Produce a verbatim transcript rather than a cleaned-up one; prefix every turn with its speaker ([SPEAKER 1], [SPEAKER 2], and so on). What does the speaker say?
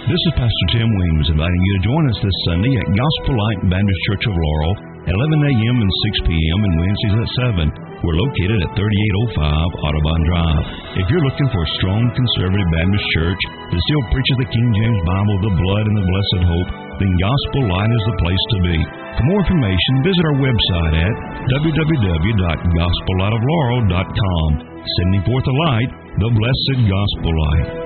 [SPEAKER 1] This is Pastor Tim Weems inviting you to join us this Sunday at Gospel Light Baptist Church of Laurel, eleven a.m. and six p.m. and Wednesdays at seven. We're located at thirty-eight oh five Audubon Drive. If you're looking for a strong conservative Baptist church that still preaches the King James Bible, the blood, and the blessed hope, then Gospel Light is the place to be. For more information, visit our website at w w w dot gospel light of laurel dot com. Sending forth the light, the blessed Gospel Light.